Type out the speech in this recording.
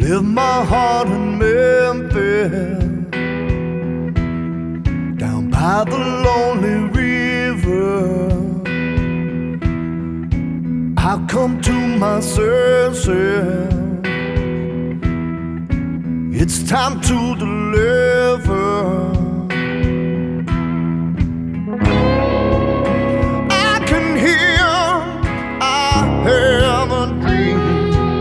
Left my heart in Memphis, down by the lonely river. I come to my senses. It's time to deliver.